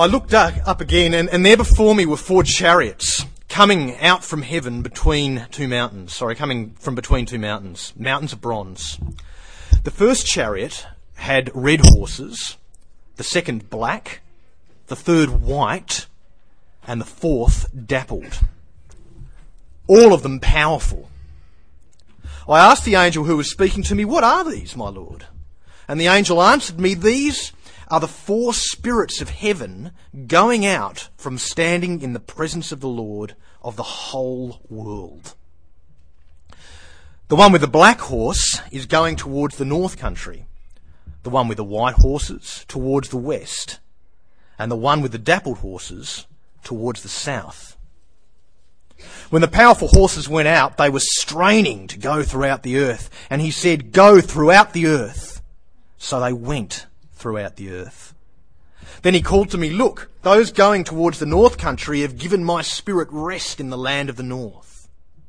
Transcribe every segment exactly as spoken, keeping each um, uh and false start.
I looked up again, and, and there before me were four chariots coming out from heaven between two mountains. Sorry, coming from between two mountains, mountains of bronze. The first chariot had red horses, the second black, the third white, and the fourth dappled. All of them powerful. I asked the angel who was speaking to me, "What are these, my Lord?" And the angel answered me, "These are the four spirits of heaven going out from standing in the presence of the Lord of the whole world." The one with the black horse is going towards the north country, the one with the white horses towards the west, and the one with the dappled horses towards the south. When the powerful horses went out, they were straining to go throughout the earth, and he said, "Go throughout the earth." So they went throughout the earth. Then he called to me, "Look, those going towards the north country have given my spirit rest in the land of the north."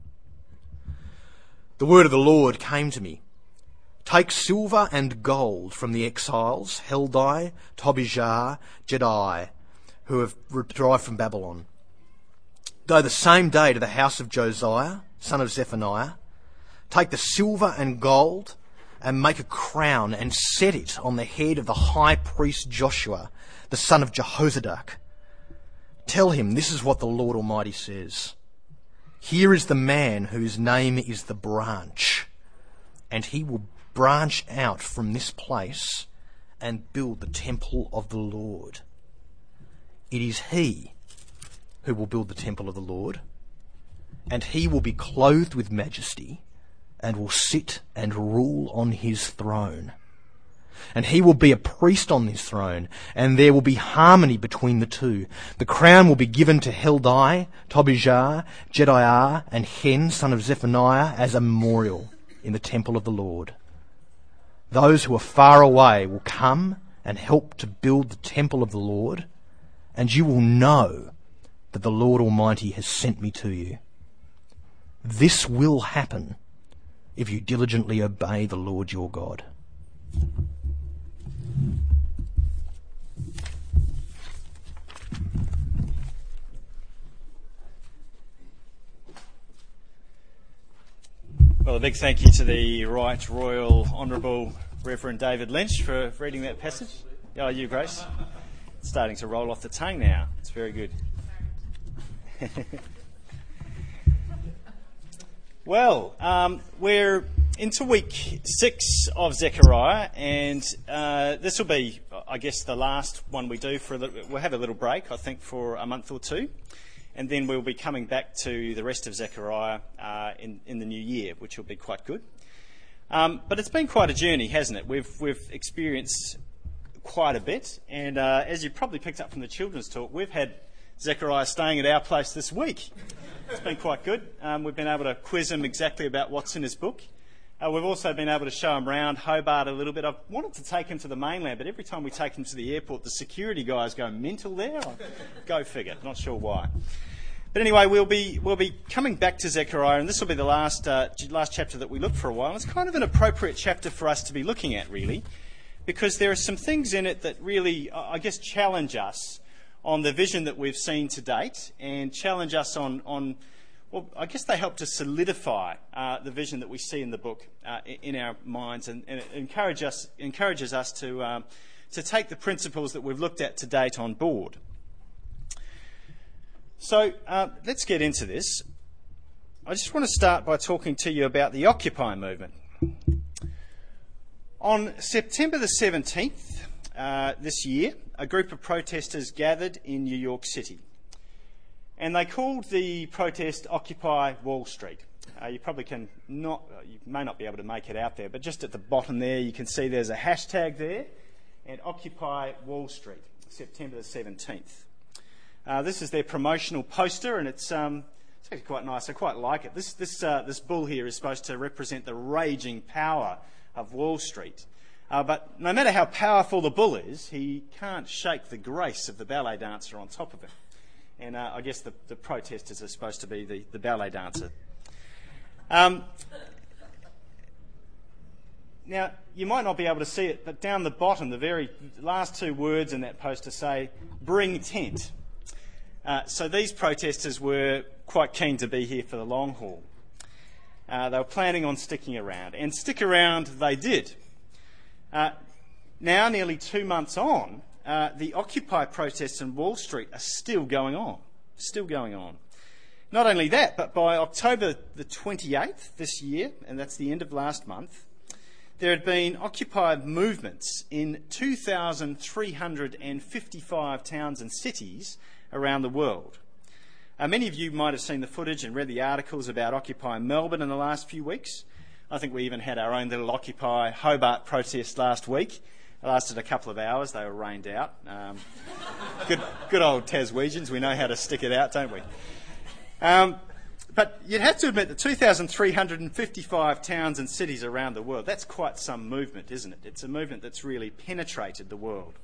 The word of the Lord came to me, "Take silver and gold from the exiles, Heldai, Tobijah, Jedai, who have arrived from Babylon. Go the same day to the house of Josiah, son of Zephaniah. Take the silver and gold and make a crown and set it on the head of the high priest Joshua, the son of Jehozadak. Tell him this is what the Lord Almighty says. Here is the man whose name is the branch, and he will branch out from this place and build the temple of the Lord. It is he who will build the temple of the Lord, and he will be clothed with majesty and will sit and rule on his throne. And he will be a priest on his throne, and there will be harmony between the two. The crown will be given to Heldai, Tobijah, Jedaiah, and Hen, son of Zephaniah, as a memorial in the temple of the Lord. Those who are far away will come and help to build the temple of the Lord, and you will know that the Lord Almighty has sent me to you. This will happen if you diligently obey the Lord your God." Well, a big thank you to the Right Royal Honourable Reverend David Lynch for reading that passage. Oh, you, Grace? It's starting to roll off the tongue now. It's very good. Well, um, we're into week six of Zechariah, and uh, this will be, I guess, the last one we do for a little, we'll have a little break, I think, for a month or two, and then we'll be coming back to the rest of Zechariah uh, in, in the new year, which will be quite good. Um, but it's been quite a journey, hasn't it? We've we've experienced quite a bit, and uh, as you probably picked up from the children's talk, we've had Zechariah staying at our place this week. It's been quite good. Um, we've been able to quiz him exactly about what's in his book. Uh, we've also been able to show him around Hobart a little bit. I've wanted to take him to the mainland, but every time we take him to the airport, the security guys go mental there. Go figure. Not sure why. But anyway, we'll be we'll be coming back to Zechariah, and this will be the last uh, last chapter that we look for a while. And it's kind of an appropriate chapter for us to be looking at, really, because there are some things in it that really, I guess, challenge us on the vision that we've seen to date, and challenge us on, on well, I guess they help to solidify uh, the vision that we see in the book uh, in our minds, and, and it encourage us, encourages us to, um, to take the principles that we've looked at to date on board. So uh, let's get into this. I just want to start by talking to you about the Occupy movement. On September the seventeenth uh, this year, a group of protesters gathered in New York City, and they called the protest Occupy Wall Street. Uh, you probably can not, uh, you may not be able to make it out there, but just at the bottom there you can see there's a hashtag there, and Occupy Wall Street, September the seventeenth. Uh, this is their promotional poster, and it's um, it's actually quite nice. I quite like it. This this uh, this bull here is supposed to represent the raging power of Wall Street. Uh, but no matter how powerful the bull is, he can't shake the grace of the ballet dancer on top of him. And uh, I guess the, the protesters are supposed to be the, the ballet dancer. Um, now, you might not be able to see it, but down the bottom, the very last two words in that poster say, "Bring tent." Uh, so these protesters were quite keen to be here for the long haul. Uh, they were planning on sticking around, and stick around they did. Uh, now, nearly two months on, uh, the Occupy protests in Wall Street are still going on, still going on. Not only that, but by October the twenty-eighth this year, and that's the end of last month, there had been Occupy movements in two thousand three hundred fifty-five towns and cities around the world. Uh, many of you might have seen the footage and read the articles about Occupy Melbourne in the last few weeks. I think we even had our own little Occupy Hobart protest last week. It lasted a couple of hours. They were rained out. Um, good, good old Taswegians. We know how to stick it out, don't we? Um, but you'd have to admit that two thousand three hundred fifty-five towns and cities around the world, that's quite some movement, isn't it? It's a movement that's really penetrated the world.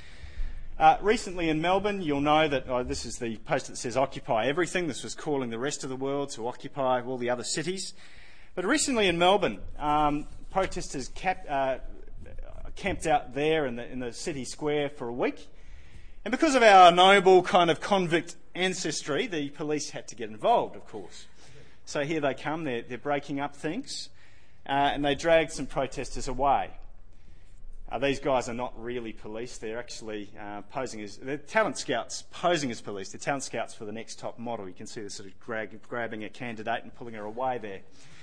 Uh, recently in Melbourne, you'll know that oh, this is the poster that says Occupy Everything. This was calling the rest of the world to occupy all the other cities. But recently in Melbourne, um, protesters cap, uh, camped out there in the, in the city square for a week. And because of our noble kind of convict ancestry, the police had to get involved, of course. So here they come, they're, they're breaking up things, uh, and they dragged some protesters away. Uh, these guys are not really police, they're actually uh, posing as, they're talent scouts posing as police. They're talent scouts for the next top model. You can see they're sort of grab, grabbing a candidate and pulling her away there.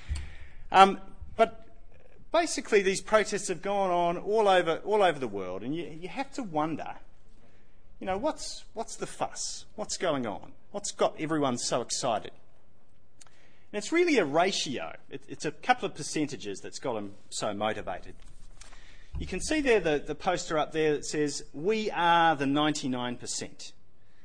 Um, but basically these protests have gone on all over, all over the world, and you, you have to wonder, you know, what's, what's the fuss? What's going on? What's got everyone so excited? And it's really a ratio. It, it's a couple of percentages that's got them so motivated. You can see there the, the poster up there that says, "We are the ninety-nine percent."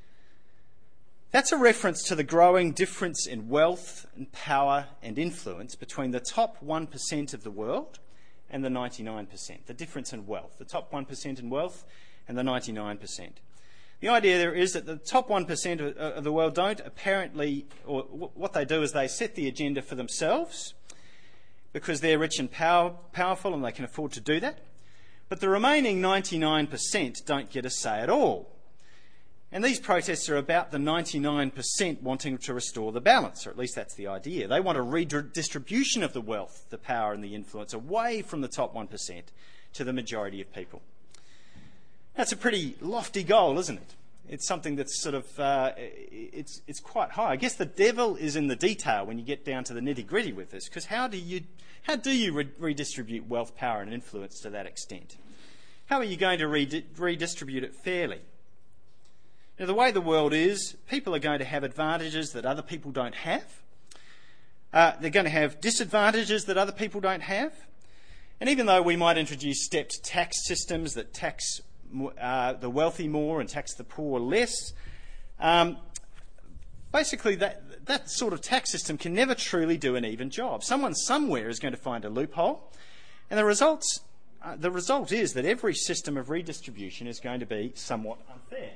That's a reference to the growing difference in wealth and power and influence between the top one percent of the world and the ninety-nine percent. The difference in wealth. The top one percent in wealth and the ninety-nine percent. The idea there is that the top one percent of the world don't apparently, or what they do is they set the agenda for themselves because they're rich and power, powerful and they can afford to do that. But the remaining ninety-nine percent don't get a say at all. And these protests are about the ninety-nine percent wanting to restore the balance, or at least that's the idea. They want a redistribution of the wealth, the power and the influence away from the top one percent to the majority of people. That's a pretty lofty goal, isn't it? It's something that's sort of, uh, it's, it's quite high. I guess the devil is in the detail when you get down to the nitty-gritty with this, because how do you, how do you re- redistribute wealth, power and influence to that extent? How are you going to re- redistribute it fairly? Now, the way the world is, people are going to have advantages that other people don't have. Uh, they're going to have disadvantages that other people don't have. And even though we might introduce stepped tax systems that tax uh, the wealthy more and tax the poor less, um, basically that, that sort of tax system can never truly do an even job. Someone somewhere is going to find a loophole, and the results, uh, the result is that every system of redistribution is going to be somewhat unfair.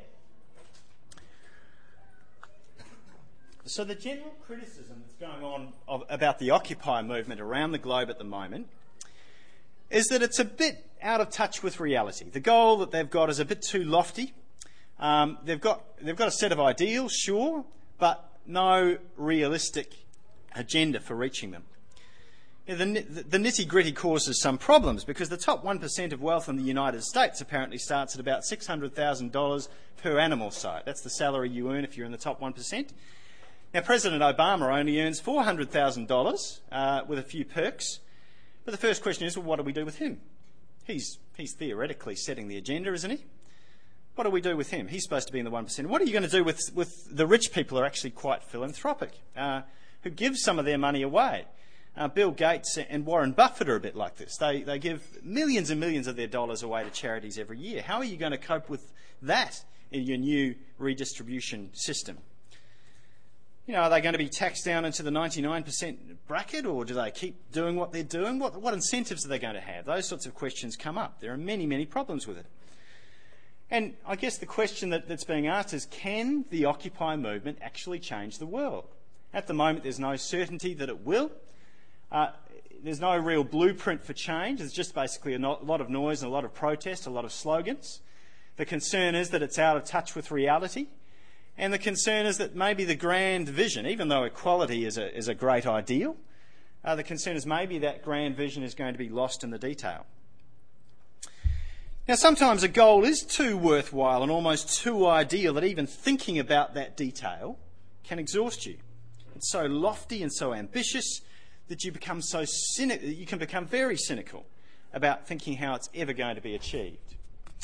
So the general criticism that's going on of, about the Occupy movement around the globe at the moment is that it's a bit out of touch with reality. The goal that they've got is a bit too lofty. Um, they've got they've got a set of ideals, sure, but no realistic agenda for reaching them. You know, the, the nitty-gritty causes some problems because the top one percent of wealth in the United States apparently starts at about six hundred thousand dollars per annum or so. That's the salary you earn if you're in the top one percent. Now, President Obama only earns four hundred thousand dollars uh, with a few perks. But the first question is, well, what do we do with him? He's, he's theoretically setting the agenda, isn't he? What do we do with him? He's supposed to be in the one percent. What are you going to do with, with the rich people who are actually quite philanthropic, uh, who give some of their money away? Uh, Bill Gates and Warren Buffett are a bit like this. They, they give millions and millions of their dollars away to charities every year. How are you going to cope with that in your new redistribution system? You know, are they going to be taxed down into the ninety-nine percent bracket, or do they keep doing what they're doing? What, what incentives are they going to have? Those sorts of questions come up. There are many, many problems with it. And I guess the question that, that's being asked is, can the Occupy movement actually change the world? At the moment, there's no certainty that it will. Uh, there's no real blueprint for change. There's just basically a, no- a lot of noise and a lot of protest, a lot of slogans. The concern is that it's out of touch with reality. And the concern is that maybe the grand vision, even though equality is a, is a great ideal, uh, the concern is maybe that grand vision is going to be lost in the detail. Now, sometimes a goal is too worthwhile and almost too ideal that even thinking about that detail can exhaust you. It's so lofty and so ambitious that you become so cynical, you can become very cynical about thinking how it's ever going to be achieved.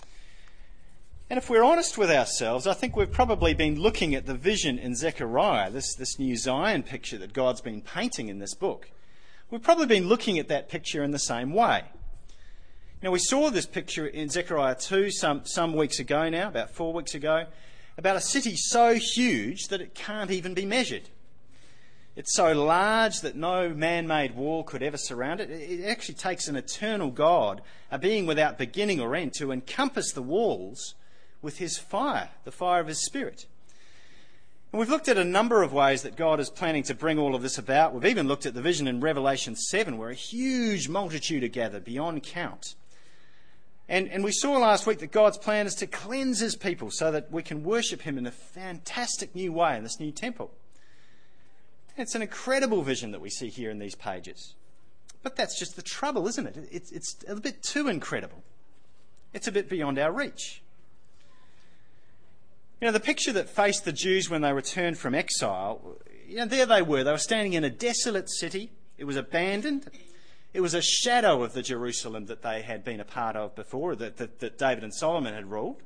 And if we're honest with ourselves, I think we've probably been looking at the vision in Zechariah, this, this new Zion picture that God's been painting in this book. We've probably been looking at that picture in the same way. Now, we saw this picture in Zechariah two some, some weeks ago now, about four weeks ago, about a city so huge that it can't even be measured. It's so large that no man-made wall could ever surround it. It actually takes an eternal God, a being without beginning or end, to encompass the walls with his fire, the fire of his Spirit. And we've looked at a number of ways that God is planning to bring all of this about. We've even looked at the vision in Revelation seven, where a huge multitude are gathered beyond count. And, and we saw last week that God's plan is to cleanse his people so that we can worship him in a fantastic new way in this new temple. It's an incredible vision that we see here in these pages. But that's just the trouble, isn't it? It's, it's a bit too incredible. It's a bit beyond our reach. You know, the picture that faced the Jews when they returned from exile, you know, there they were. They were standing in a desolate city. It was abandoned. It was a shadow of the Jerusalem that they had been a part of before, that, that, that David and Solomon had ruled.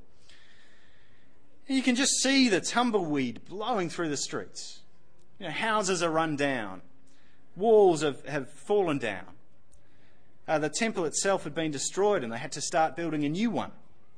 And you can just see the tumbleweed blowing through the streets. You know, houses are run down. Walls have, have fallen down. Uh, the temple itself had been destroyed and they had to start building a new one.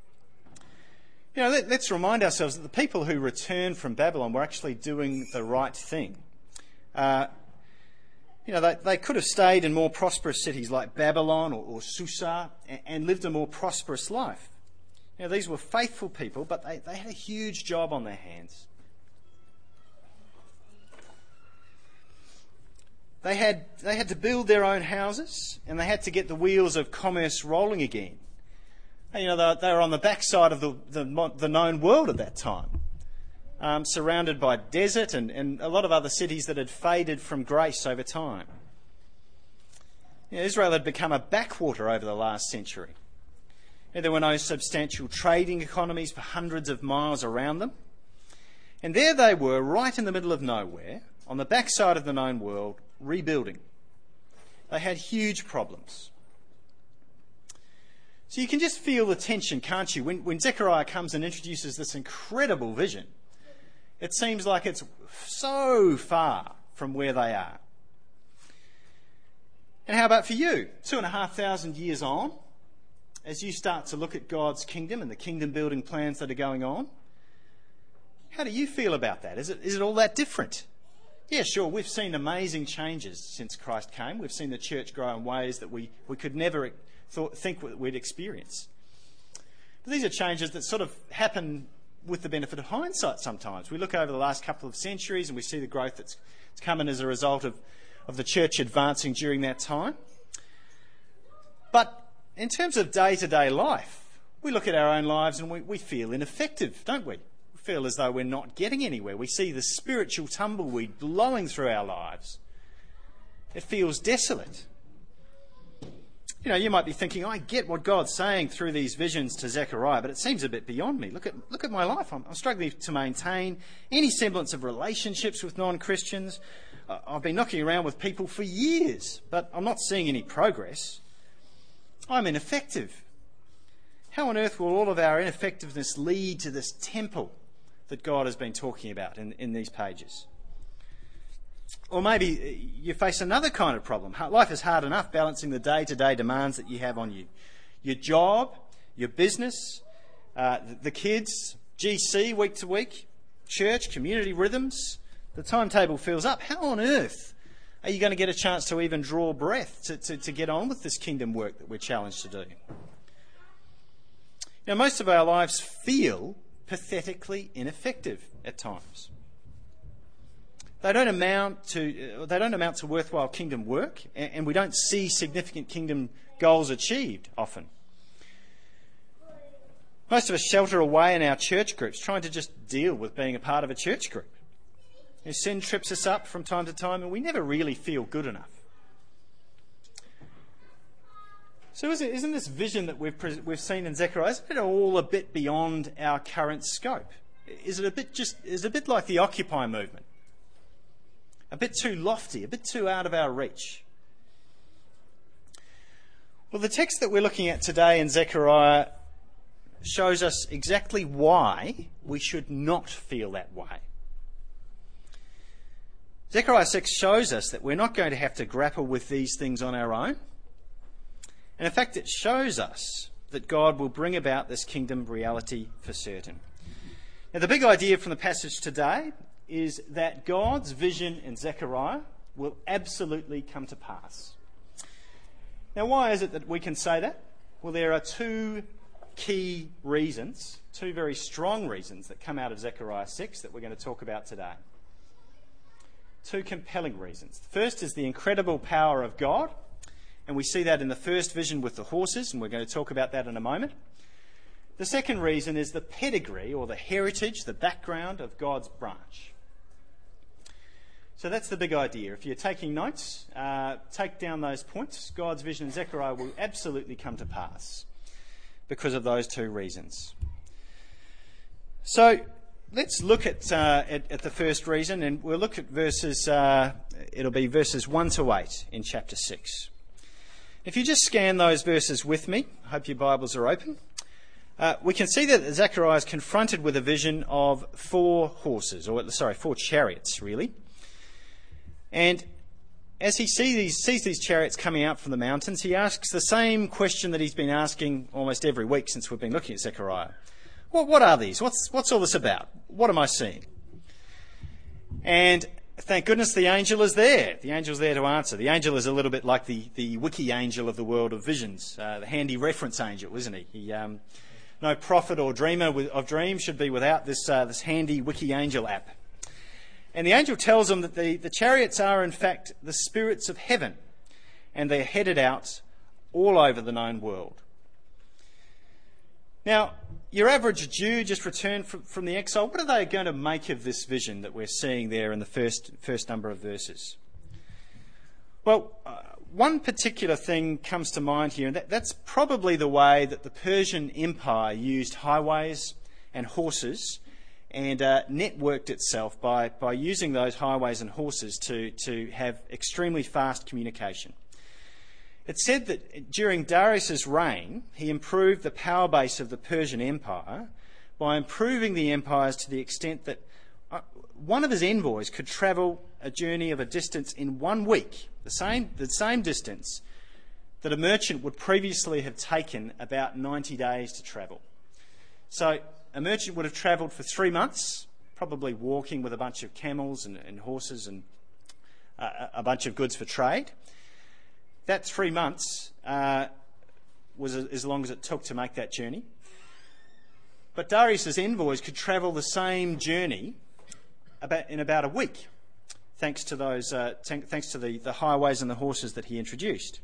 You know, let, let's remind ourselves that the people who returned from Babylon were actually doing the right thing. Uh, you know, they, they could have stayed in more prosperous cities like Babylon or, or Susa and, and lived a more prosperous life. You know, these were faithful people, but they, they had a huge job on their hands. They had, they had to build their own houses and they had to get the wheels of commerce rolling again. You know, they, they were on the backside of the, the, the known world at that time, um, surrounded by desert and, and a lot of other cities that had faded from grace over time. You know, Israel had become a backwater over the last century. You know, there were no substantial trading economies for hundreds of miles around them. And there they were, right in the middle of nowhere, on the backside of the known world, rebuilding. They had huge problems. So you can just feel the tension, can't you? When, when Zechariah comes and introduces this incredible vision, it seems like it's so far from where they are. And how about for you? Two and a half thousand years on, as you start to look at God's kingdom and the kingdom building plans that are going on, how do you feel about that? Is it, is it all that different? Yeah, sure, we've seen amazing changes since Christ came. We've seen the church grow in ways that we, we could never thought, think we'd experience. But these are changes that sort of happen with the benefit of hindsight sometimes. We look over the last couple of centuries and we see the growth that's, that's come in as a result of, of the church advancing during that time. But in terms of day-to-day life, we look at our own lives and we, we feel ineffective, don't we? We feel as though we're not getting anywhere. We see the spiritual tumbleweed blowing through our lives. It feels desolate. You know, you might be thinking, I get what God's saying through these visions to Zechariah, but it seems a bit beyond me. Look at look at my life. I'm, I'm struggling to maintain any semblance of relationships with non-Christians. Uh, I've been knocking around with people for years, but I'm not seeing any progress. I'm ineffective. How on earth will all of our ineffectiveness lead to this temple that God has been talking about in, in these pages? Or maybe you face another kind of problem. Life is hard enough balancing the day-to-day demands that you have on you. Your job, your business, uh, the kids, G C week to week, church, community rhythms. The timetable fills up. How on earth are you going to get a chance to even draw breath to, to, to get on with this kingdom work that we're challenged to do? Now, most of our lives feel pathetically ineffective at times. They don't amount to they don't amount to worthwhile kingdom work, and we don't see significant kingdom goals achieved often. Most of us shelter away in our church groups, trying to just deal with being a part of a church group. You know, sin trips us up from time to time, and we never really feel good enough. So isn't, isn't this vision that we've we've seen in Zechariah, isn't it all a bit beyond our current scope? Is it a bit just is it a bit like the Occupy movement? A bit too lofty, a bit too out of our reach. Well, the text that we're looking at today in Zechariah shows us exactly why we should not feel that way. Zechariah six shows us that we're not going to have to grapple with these things on our own. And in fact, it shows us that God will bring about this kingdom reality for certain. Now, the big idea from the passage today is that God's vision in Zechariah will absolutely come to pass. Now, why is it that we can say that? Well, there are two key reasons, two very strong reasons that come out of Zechariah six that we're going to talk about today. Two compelling reasons. The first is the incredible power of God, and we see that in the first vision with the horses, and we're going to talk about that in a moment. The second reason is the pedigree or the heritage, the background of God's branch. So that's the big idea. If you're taking notes, uh, take down those points. God's vision in Zechariah will absolutely come to pass because of those two reasons. So let's look at, uh, at, at the first reason, and we'll look at verses, uh, it'll be verses one to eight in chapter six. If you just scan those verses with me, I hope your Bibles are open. Uh, we can see that Zechariah is confronted with a vision of four horses, or sorry, four chariots, really. And as he see these, sees these chariots coming out from the mountains, he asks the same question that he's been asking almost every week since we've been looking at Zechariah. Well, what are these? What's, what's all this about? What am I seeing? And thank goodness the angel is there. The angel's there to answer. The angel is a little bit like the, the wiki angel of the world of visions, uh, the handy reference angel, isn't he? he um, no prophet or dreamer of dreams should be without this, uh, this handy wiki angel app. And the angel tells them that the, the chariots are in fact the spirits of heaven, and they're headed out all over the known world. Now, your average Jew just returned from, from the exile, what are they going to make of this vision that we're seeing there in the first, first number of verses? Well, uh, one particular thing comes to mind here, and that, that's probably the way that the Persian Empire used highways and horses and uh, networked itself by, by using those highways and horses to, to have extremely fast communication. It's said that during Darius's reign, he improved the power base of the Persian Empire by improving the empires to the extent that one of his envoys could travel a journey of a distance in one week, the same, the same distance that a merchant would previously have taken about ninety days to travel. So a merchant would have travelled for three months, probably walking with a bunch of camels and, and horses and uh, a bunch of goods for trade. That three months uh, was as long as it took to make that journey. But Darius's envoys could travel the same journey about, in about a week, thanks to those, uh, t- thanks to the, the highways and the horses that he introduced.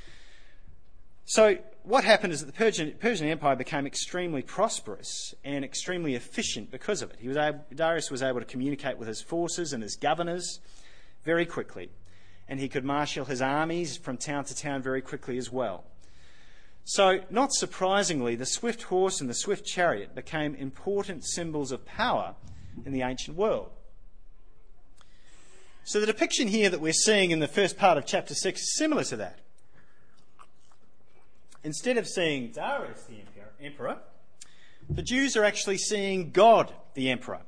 So what happened is that the Persian, Persian Empire became extremely prosperous and extremely efficient because of it. He was able, Darius was able to communicate with his forces and his governors very quickly, and he could marshal his armies from town to town very quickly as well. So, not surprisingly, the swift horse and the swift chariot became important symbols of power in the ancient world. So the depiction here that we're seeing in the first part of chapter six is similar to that. Instead of seeing Darius the emperor, the Jews are actually seeing God the emperor.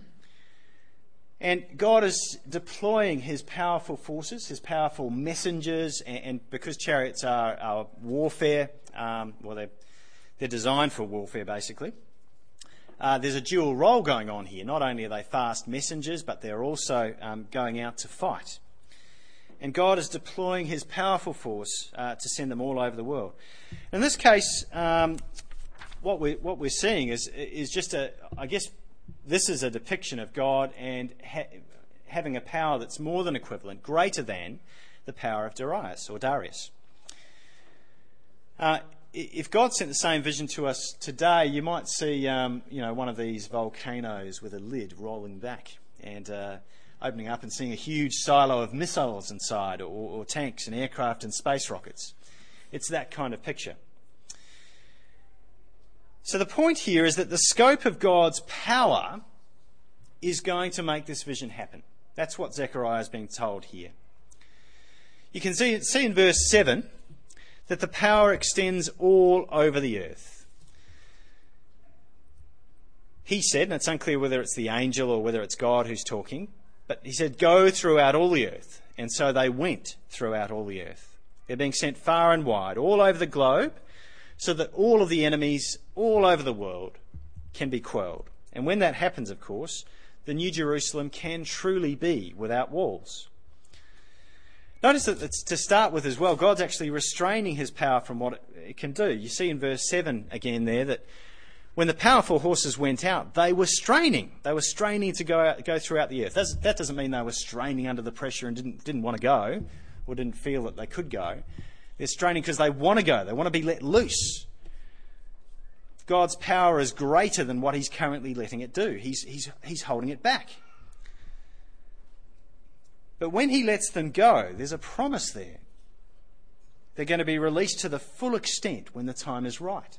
And God is deploying his powerful forces, his powerful messengers, and, and because chariots are, are warfare, um, well, they're, they're designed for warfare, basically. Uh, there's a dual role going on here. Not only are they fast messengers, but they're also um, going out to fight. And God is deploying his powerful force uh, to send them all over the world. In this case, um, what we're, what we're seeing is, is just a, I guess, this is a depiction of God and ha- having a power that's more than equivalent, greater than the power of Darius or Darius. Uh, if God sent the same vision to us today, you might see, um, you know, one of these volcanoes with a lid rolling back and uh, opening up and seeing a huge silo of missiles inside, or, or tanks and aircraft and space rockets. It's that kind of picture. So the point here is that the scope of God's power is going to make this vision happen. That's what Zechariah is being told here. You can see, see in verse seven that the power extends all over the earth. He said, and it's unclear whether it's the angel or whether it's God who's talking, but he said, go throughout all the earth. And so they went throughout all the earth. They're being sent far and wide, all over the globe, so that all of the enemies all over the world can be quelled. And when that happens, of course, the New Jerusalem can truly be without walls. Notice that it's, to start with as well, God's actually restraining his power from what it, it can do. You see in verse seven again there that when the powerful horses went out, they were straining. They were straining to go out, go throughout the earth. That's, that doesn't mean they were straining under the pressure and didn't, didn't want to go, or didn't feel that they could go. They're straining because they want to go. They want to be let loose. God's power is greater than what he's currently letting it do. He's, he's, he's holding it back. But when he lets them go, there's a promise there. They're going to be released to the full extent when the time is right.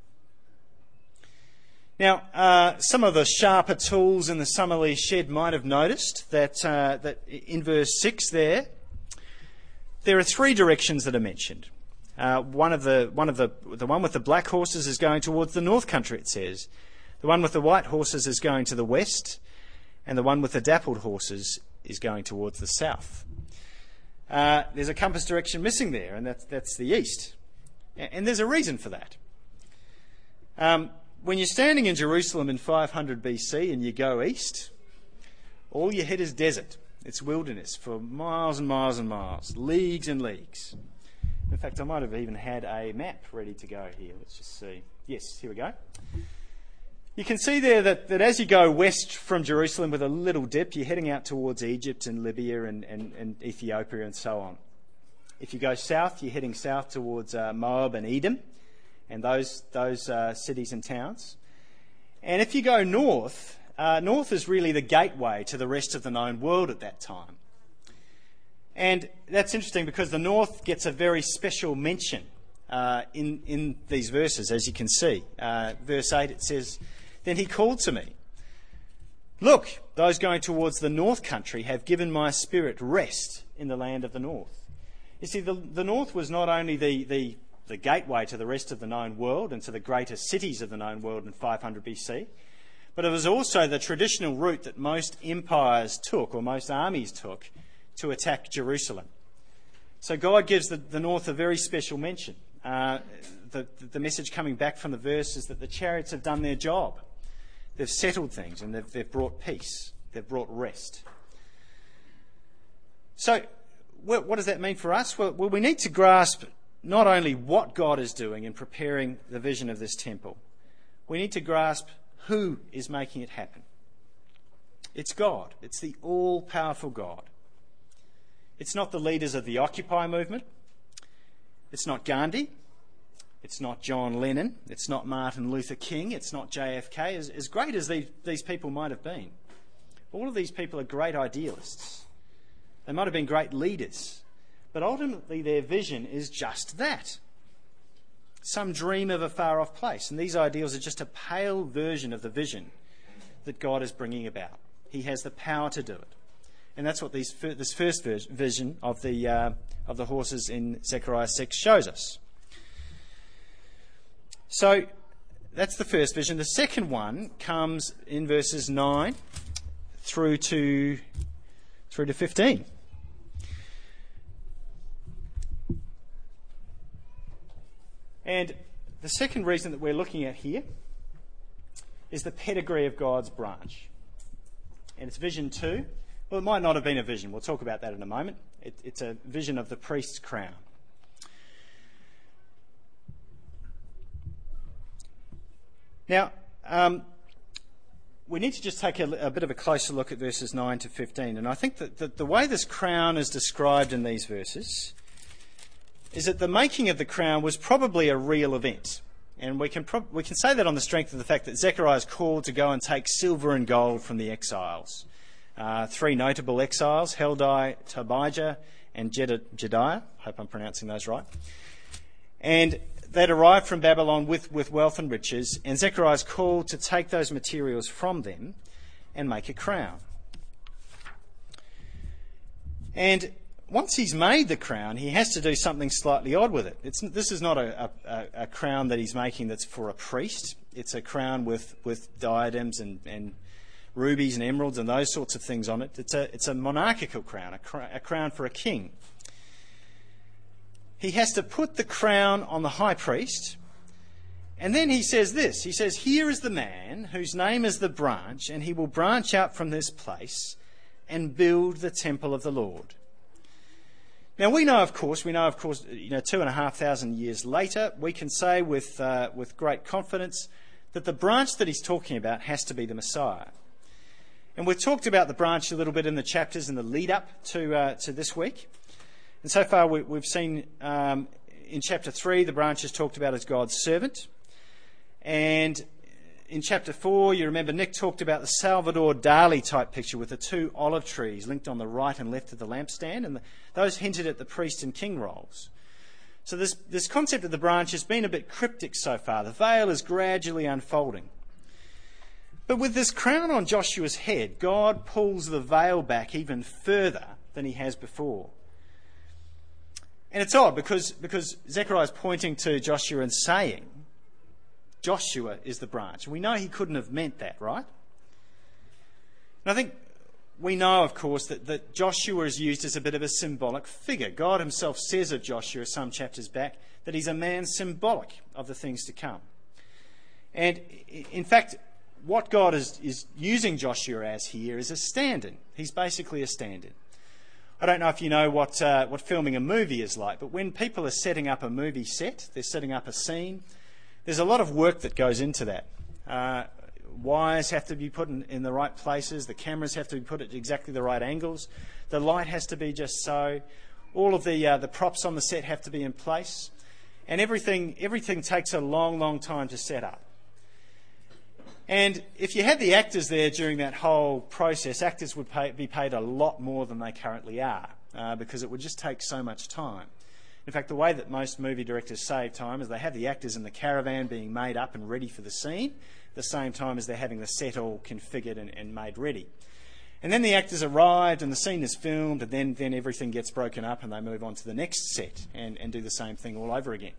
Now, uh, some of the sharper tools in the Summerlee shed might have noticed that, uh, that in verse six there, there are three directions that are mentioned. Uh, one of the one of the the one with the black horses is going towards the north country, it says. The one with the white horses is going to the west, and the one with the dappled horses is going towards the south. Uh, there's a compass direction missing there, and that's that's the east. And there's a reason for that. Um, when you're standing in Jerusalem in five hundred B C and you go east, all you hit is desert. It's wilderness for miles and miles and miles, leagues and leagues. In fact, I might have even had a map ready to go here. Let's just see. Yes, here we go. You can see there that, that as you go west from Jerusalem with a little dip, you're heading out towards Egypt and Libya and, and, and Ethiopia and so on. If you go south, you're heading south towards uh, Moab and Edom and those, those uh, cities and towns. And if you go north, uh, north is really the gateway to the rest of the known world at that time. And that's interesting because the north gets a very special mention uh, in, in these verses, as you can see. Uh, verse eight, it says, "Then he called to me, 'Look, those going towards the north country have given my spirit rest in the land of the north.'" You see, the, the north was not only the, the, the gateway to the rest of the known world and to the greater cities of the known world in five hundred B C, but it was also the traditional route that most empires took, or most armies took, to attack Jerusalem. So God gives the, the north a very special mention. Uh, the, the message coming back from the verse is that the chariots have done their job. They've settled things and they've, they've brought peace. They've brought rest. So what, what does that mean for us? Well, well, we need to grasp not only what God is doing in preparing the vision of this temple, we need to grasp who is making it happen. It's God. It's the all-powerful God. It's not the leaders of the Occupy movement. It's not Gandhi. It's not John Lennon. It's not Martin Luther King. It's not J F K. As, as great as these, these people might have been, all of these people are great idealists. They might have been great leaders. But ultimately their vision is just that. Some dream of a far-off place. And these ideals are just a pale version of the vision that God is bringing about. He has the power to do it. And that's what these, this first vision of the, uh, of the horses in Zechariah six shows us. So that's the first vision. The second one comes in verses nine through to, through to fifteen. And the second reason that we're looking at here is the pedigree of God's branch. And it's vision two. Well, it might not have been a vision. We'll talk about that in a moment. It, it's a vision of the priest's crown. Now, um, we need to just take a, a bit of a closer look at verses nine to fifteen. And I think that the, the way this crown is described in these verses is that the making of the crown was probably a real event. And we can prob- we can say that on the strength of the fact that Zechariah is called to go and take silver and gold from the exiles. Uh, three notable exiles, Heldai, Tobijah, and Jed- Jediah. Hope I'm pronouncing those right. And they'd arrived from Babylon with, with wealth and riches, and Zechariah is called to take those materials from them and make a crown. And once he's made the crown, he has to do something slightly odd with it. It's, this is not a, a, a crown that he's making that's for a priest. It's a crown with, with diadems and, and rubies and emeralds and those sorts of things on it. It's a, it's a monarchical crown, a, cr- a crown for a king. He has to put the crown on the high priest, and then he says this. He says, "Here is the man whose name is the branch, and he will branch out from this place and build the temple of the Lord." Now we know, of course, we know, of course, you know, two and a half thousand years later, we can say with uh, with great confidence that the branch that he's talking about has to be the Messiah. And we've talked about the branch a little bit in the chapters in the lead up to uh, to this week. And so far we, we've seen um, in chapter three, the branch is talked about as God's servant. And in chapter four, you remember Nick talked about the Salvador Dali type picture with the two olive trees linked on the right and left of the lampstand. And the, those hinted at the priest and king roles. So this, this concept of the branch has been a bit cryptic so far. The veil is gradually unfolding. But with this crown on Joshua's head, God pulls the veil back even further than he has before. And it's odd because, because Zechariah is pointing to Joshua and saying, Joshua is the branch. And we know he couldn't have meant that, right? And I think we know, of course, that, that Joshua is used as a bit of a symbolic figure. God himself says of Joshua some chapters back that he's a man symbolic of the things to come. And in fact, what God is, is using Joshua as here is a stand-in. He's basically a stand-in. I don't know if you know what uh, what filming a movie is like, but when people are setting up a movie set, they're setting up a scene, there's a lot of work that goes into that. Uh, wires have to be put in, in the right places, the cameras have to be put at exactly the right angles, the light has to be just so, all of the uh, the props on the set have to be in place, and everything everything takes a long, long time to set up. And if you had the actors there during that whole process, actors would pay, be paid a lot more than they currently are uh, because it would just take so much time. In fact, the way that most movie directors save time is they have the actors in the caravan being made up and ready for the scene at the same time as they're having the set all configured and, and made ready. And then the actors arrived and the scene is filmed, and then, then everything gets broken up and they move on to the next set and, and do the same thing all over again.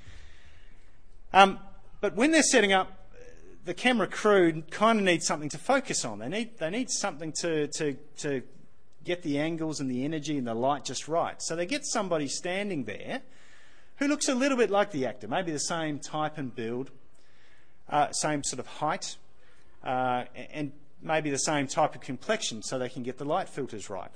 Um, but when they're setting up, the camera crew kind of need something to focus on. They need they need something to, to to get the angles and the energy and the light just right. So they get somebody standing there who looks a little bit like the actor, maybe the same type and build, uh, same sort of height, uh, and maybe the same type of complexion so they can get the light filters right.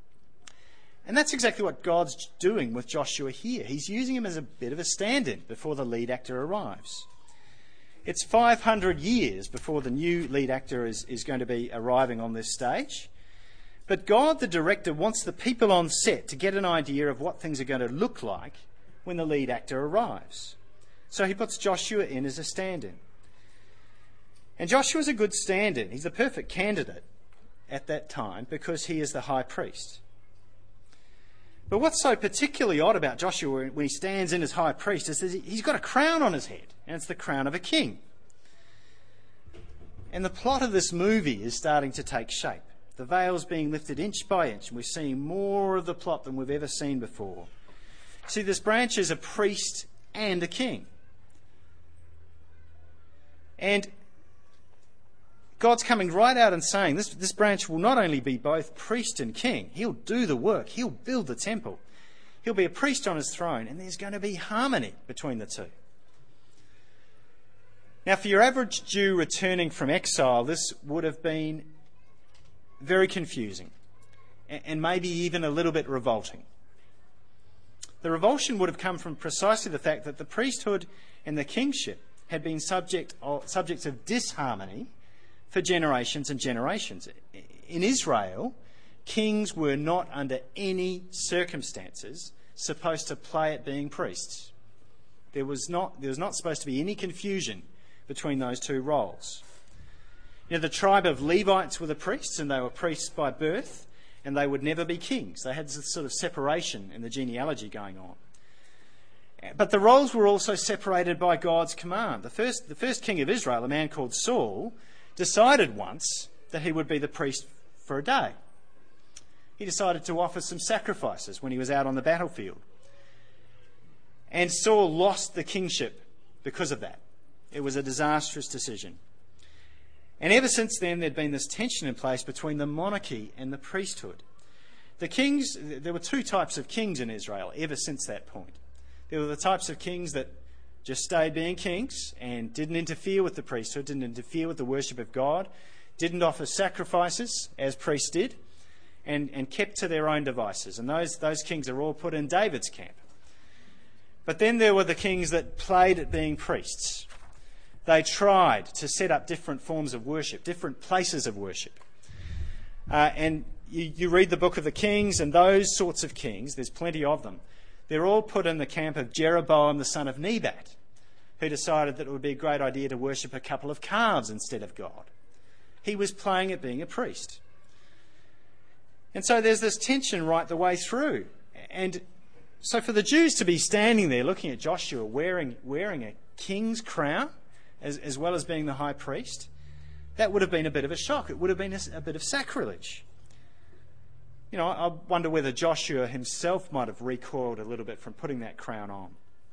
And that's exactly what God's doing with Joshua here. He's using him as a bit of a stand-in before the lead actor arrives. It's five hundred years before the new lead actor is, is going to be arriving on this stage. But God, the director, wants the people on set to get an idea of what things are going to look like when the lead actor arrives. So he puts Joshua in as a stand-in. And Joshua's a good stand-in. He's the perfect candidate at that time because he is the high priest. But what's so particularly odd about Joshua when he stands in as high priest is that he's got a crown on his head, and it's the crown of a king. And the plot of this movie is starting to take shape. The veil's being lifted inch by inch, and we're seeing more of the plot than we've ever seen before. See, this branch is a priest and a king. And God's coming right out and saying this, this branch will not only be both priest and king, he'll do the work, he'll build the temple, he'll be a priest on his throne, and there's going to be harmony between the two. Now, for your average Jew returning from exile, this would have been very confusing and maybe even a little bit revolting. The revulsion would have come from precisely the fact that the priesthood and the kingship had been subject, subjects of disharmony for generations and generations. In Israel, kings were not under any circumstances supposed to play at being priests. There was not, there was not supposed to be any confusion between those two roles. You know, the tribe of Levites were the priests, and they were priests by birth, and they would never be kings. They had this sort of separation in the genealogy going on. But the roles were also separated by God's command. The first, the first king of Israel, a man called Saul, decided once that he would be the priest for a day. He decided to offer some sacrifices when he was out on the battlefield. And Saul lost the kingship because of that. It was a disastrous decision. And ever since then, there'd been this tension in place between the monarchy and the priesthood. The kings, there were two types of kings in Israel ever since that point. There were the types of kings that just stayed being kings and didn't interfere with the priesthood, didn't interfere with the worship of God, didn't offer sacrifices as priests did, and, and kept to their own devices. And those, those kings are all put in David's camp. But then there were the kings that played at being priests. They tried to set up different forms of worship, different places of worship. Uh, and you, you read the book of the Kings, and those sorts of kings, there's plenty of them, they're all put in the camp of Jeroboam the son of Nebat, who decided that it would be a great idea to worship a couple of calves instead of God. He was playing at being a priest. And so there's this tension right the way through. And so for the Jews to be standing there looking at Joshua wearing, wearing a king's crown, as, as well as being the high priest, that would have been a bit of a shock. It would have been a, a bit of sacrilege. You know, I wonder whether Joshua himself might have recoiled a little bit from putting that crown on.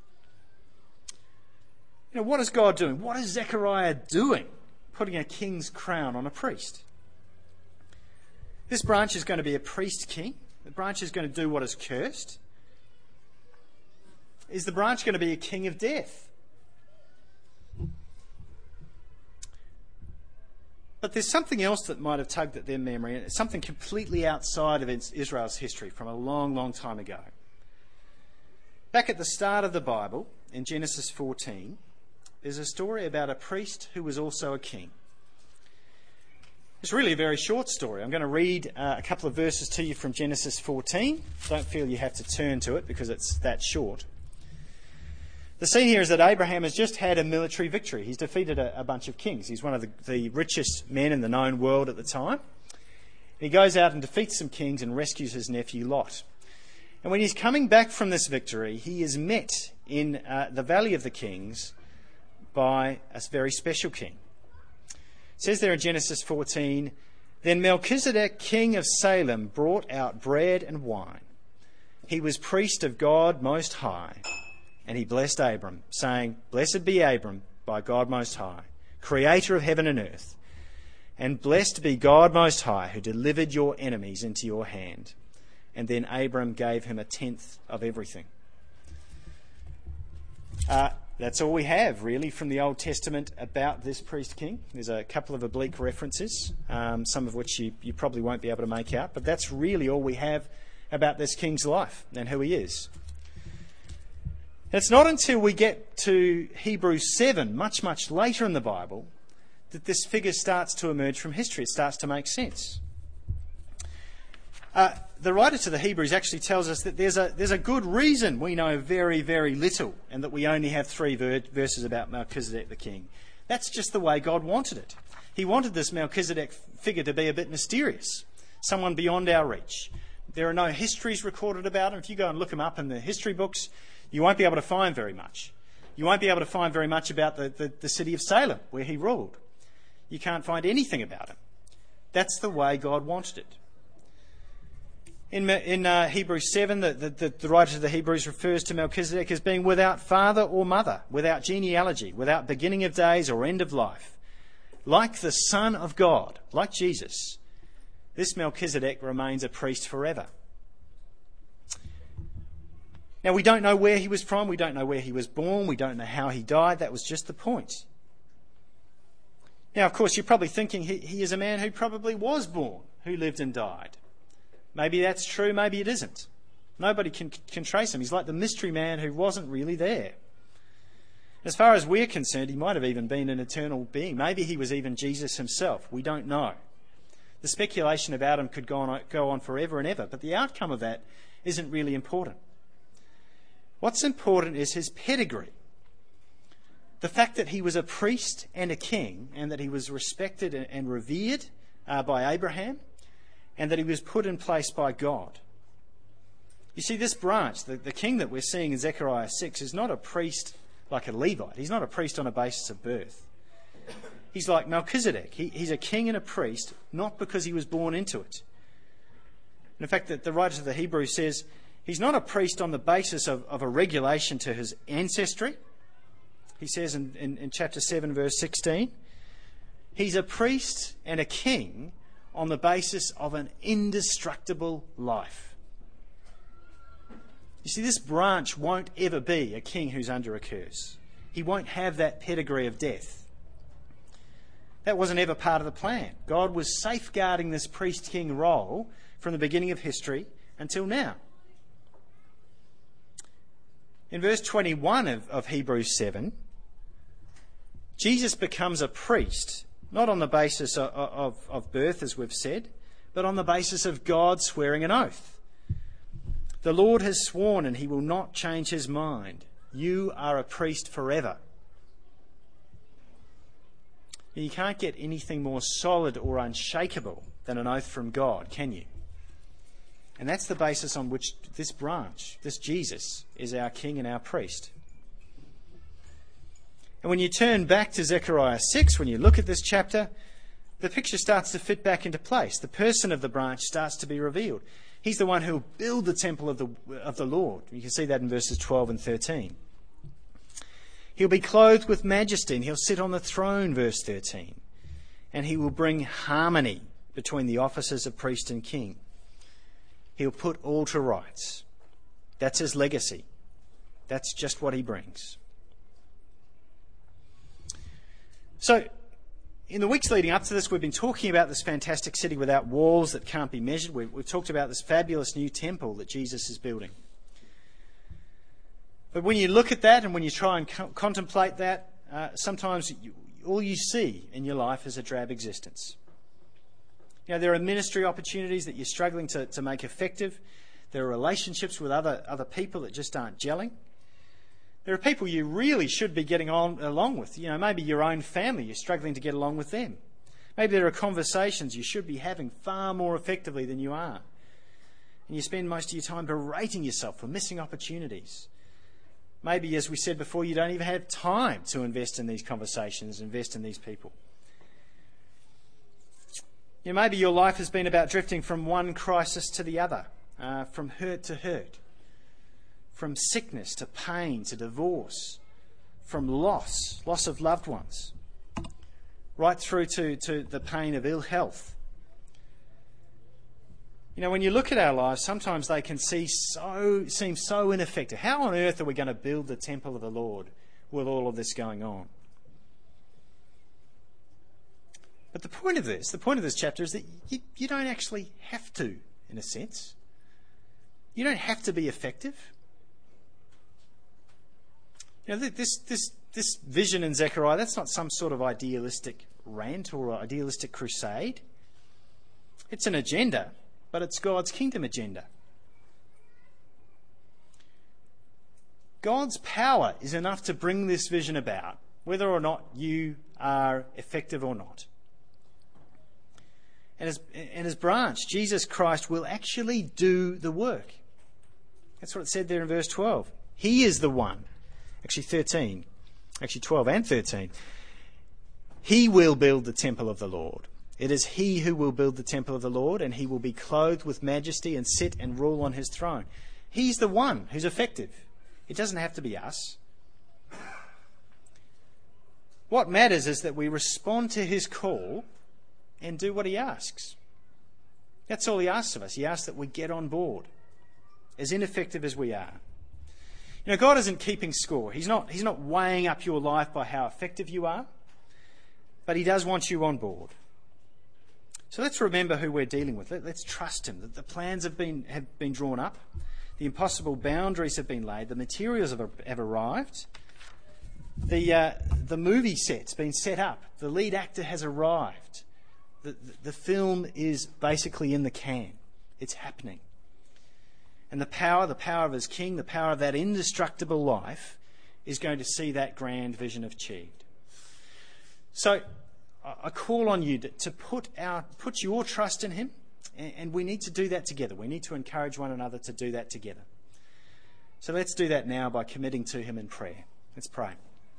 You know, what is God doing? What is Zechariah doing, putting a king's crown on a priest? This branch is going to be a priest king. The branch is going to do what is cursed. Is the branch going to be a king of death? But there's something else that might have tugged at their memory, and it's something completely outside of Israel's history from a long, long time ago. Back at the start of the Bible, in Genesis fourteen, there's a story about a priest who was also a king. It's really a very short story. I'm going to read uh, a couple of verses to you from Genesis fourteen. Don't feel you have to turn to it because it's that short. The scene here is that Abraham has just had a military victory. He's defeated a, a bunch of kings. He's one of the, the richest men in the known world at the time. He goes out and defeats some kings and rescues his nephew Lot. And when he's coming back from this victory, he is met in uh, the Valley of the Kings by a very special king. It says there in Genesis fourteen, "Then Melchizedek, king of Salem, brought out bread and wine. He was priest of God Most High. And he blessed Abram, saying, Blessed be Abram by God Most High, creator of heaven and earth. And blessed be God Most High, who delivered your enemies into your hand. And then Abram gave him a tenth of everything." Uh, that's all we have, really, from the Old Testament about this priest king. There's a couple of oblique references, um, some of which you, you probably won't be able to make out. But that's really all we have about this king's life and who he is. It's not until we get to Hebrews seven, much, much later in the Bible, that this figure starts to emerge from history. It starts to make sense. Uh, the writer to the Hebrews actually tells us that there's a, there's a good reason we know very, very little and that we only have three ver- verses about Melchizedek the king. That's just the way God wanted it. He wanted this Melchizedek figure to be a bit mysterious, someone beyond our reach. There are no histories recorded about him. If you go and look him up in the history books, you won't be able to find very much. You won't be able to find very much about the, the, the city of Salem, where he ruled. You can't find anything about him. That's the way God wanted it. In, in uh, Hebrews seven, the, the, the writer of the Hebrews refers to Melchizedek as being without father or mother, without genealogy, without beginning of days or end of life. Like the Son of God, like Jesus, this Melchizedek remains a priest forever. Now, we don't know where he was from, we don't know where he was born, we don't know how he died. That was just the point. Now, of course, you're probably thinking he, he is a man who probably was born, who lived and died. Maybe that's true, maybe it isn't. Nobody can, can trace him. He's like the mystery man who wasn't really there. As far as we're concerned, he might have even been an eternal being. Maybe he was even Jesus himself. We don't know. The speculation about him could go on, go on forever and ever, but the outcome of that isn't really important. What's important is his pedigree. The fact that he was a priest and a king, and that he was respected and revered uh, by Abraham, and that he was put in place by God. You see, this branch, the, the king that we're seeing in Zechariah six, is not a priest like a Levite. He's not a priest on a basis of birth. He's like Melchizedek. He, he's a king and a priest, not because he was born into it. And in fact, the, the writer of the Hebrews says he's not a priest on the basis of, of a regulation to his ancestry. He says in, in, in chapter seven, verse sixteen, he's a priest and a king on the basis of an indestructible life. You see, this branch won't ever be a king who's under a curse. He won't have that pedigree of death. That wasn't ever part of the plan. God was safeguarding this priest-king role from the beginning of history until now. In verse twenty-one of, of Hebrews seven, Jesus becomes a priest, not on the basis of, of, of birth, as we've said, but on the basis of God swearing an oath. The Lord has sworn and he will not change his mind. You are a priest forever. You can't get anything more solid or unshakable than an oath from God, can you? And that's the basis on which this branch, this Jesus, is our king and our priest. And when you turn back to Zechariah six, when you look at this chapter, the picture starts to fit back into place. The person of the branch starts to be revealed. He's the one who will build the temple of the, of the Lord. You can see that in verses twelve and thirteen. He'll be clothed with majesty and he'll sit on the throne, verse thirteen. And he will bring harmony between the offices of priest and king. He'll put all to rights. That's his legacy. That's just what he brings. So, in the weeks leading up to this, we've been talking about this fantastic city without walls that can't be measured. We've, we've talked about this fabulous new temple that Jesus is building. But when you look at that and when you try and co- contemplate that, uh, sometimes you, all you see in your life is a drab existence. You know, there are ministry opportunities that you're struggling to, to make effective. There are relationships with other, other people that just aren't gelling. There are people you really should be getting on along with. You know, maybe your own family, you're struggling to get along with them. Maybe there are conversations you should be having far more effectively than you are. And you spend most of your time berating yourself for missing opportunities. Maybe, as we said before, you don't even have time to invest in these conversations, invest in these people. You know, maybe your life has been about drifting from one crisis to the other, uh, from hurt to hurt. From sickness to pain to divorce, from loss, loss of loved ones, right through to, to the pain of ill health. You know, when you look at our lives, sometimes they can see so, seem so ineffective. How on earth are we going to build the temple of the Lord with all of this going on? But the point of this, the point of this chapter is that you, you don't actually have to, in a sense. You don't have to be effective. You know, this, this, this vision in Zechariah, that's not some sort of idealistic rant or idealistic crusade. It's an agenda, but it's God's kingdom agenda. God's power is enough to bring this vision about, whether or not you are effective or not. And as, and as branch, Jesus Christ will actually do the work. That's what it said there in verse twelve. He is the one. Actually thirteen, actually twelve and thirteen. He will build the temple of the Lord. It is he who will build the temple of the Lord, and he will be clothed with majesty and sit and rule on his throne. He's the one who's effective. It doesn't have to be us. What matters is that we respond to his call and do what he asks. That's all he asks of us. He asks that we get on board, as ineffective as we are. You know, God isn't keeping score. He's not, he's not weighing up your life by how effective you are, but he does want you on board. So let's remember who we're dealing with. Let, let's trust him. That the plans have been, have been drawn up. The impossible boundaries have been laid. The materials have, have arrived. The, uh, the movie set's been set up. The lead actor has arrived. The, the, the film is basically in the can. It's happening. And the power, the power of his king, the power of that indestructible life is going to see that grand vision achieved. So I call on you to, to put our put your trust in him, and, and we need to do that together. We need to encourage one another to do that together. So let's do that now by committing to him in prayer. Let's pray.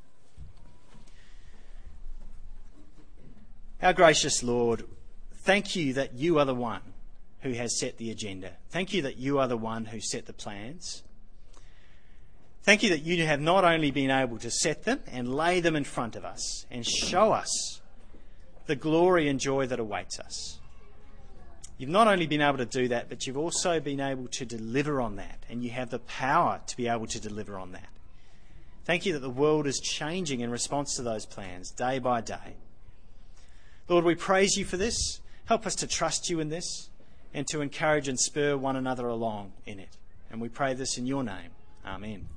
Our gracious Lord, thank you that you are the one who has set the agenda. Thank you that you are the one who set the plans. Thank you that you have not only been able to set them and lay them in front of us and show us the glory and joy that awaits us. You've not only been able to do that, but you've also been able to deliver on that, and you have the power to be able to deliver on that. Thank you that the world is changing in response to those plans day by day. Lord, we praise you for this. Help us to trust you in this and to encourage and spur one another along in it. And we pray this in your name. Amen.